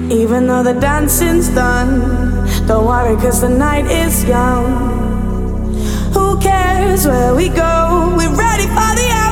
Even though the dancing's done, don't worry, cause the night is young. Who cares where we go? We're ready for the